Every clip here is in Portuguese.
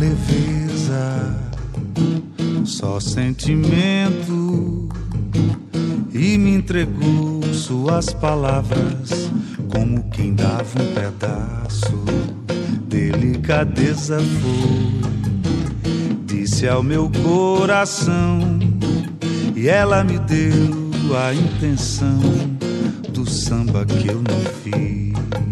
leveza, só sentimento, e me entregou suas palavras como quem dava um pedaço. Delicadeza foi, disse ao meu coração, e ela me deu a intenção do samba que eu não fiz.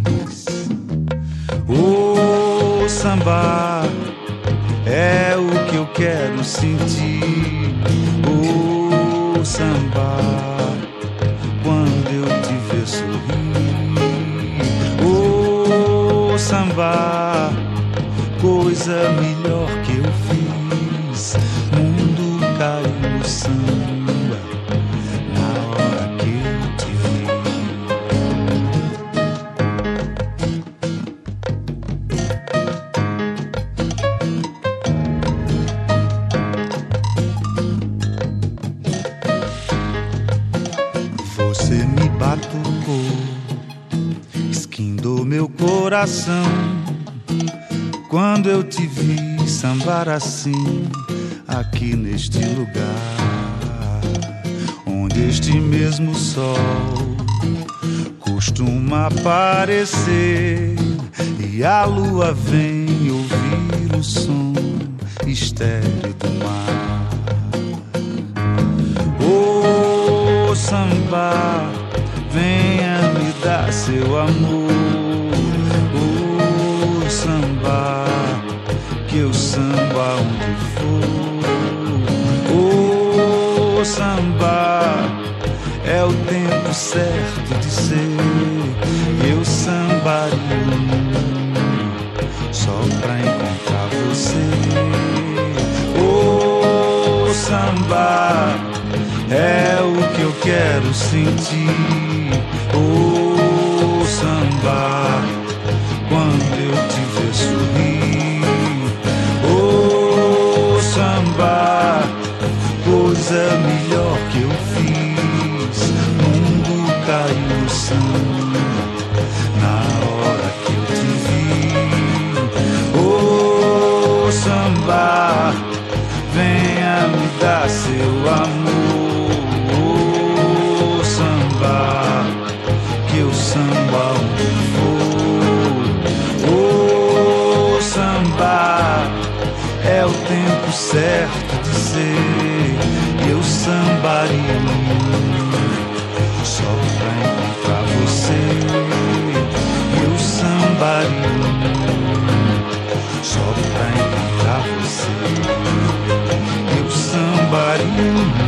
O samba é o que eu quero sentir. O samba, quando eu te ver sorrir. O samba, coisa melhor que eu fiz. Mundo caiu no samba na hora que eu te Você me batucou, esquindou meu coração. Quando eu te vi sambar assim, aqui neste lugar, onde este mesmo sol costuma aparecer, e a lua vem ouvir o som estéreo do mar. Oh, samba, venha me dar seu amor. Oh, samba, que eu samba onde for. Oh, samba, é o tempo certo de ser. Eu sambaria o mundo só pra encontrar você. Oh, samba, é o que eu quero sentir. Oh, samba, quando eu te ver sorrir. Oh, samba, coisa melhor que eu fiz. Mundo caiu no samba na hora que eu te vi. Oh, samba, venha me dar seu amor. Oh, samba, que eu samba onde for. Oh, samba, é o tempo certo de ser. Eu sambaria no mundo só pra encontrar você. Eu sambaria no mundo só pra encontrar você. Eu sambaria no mundo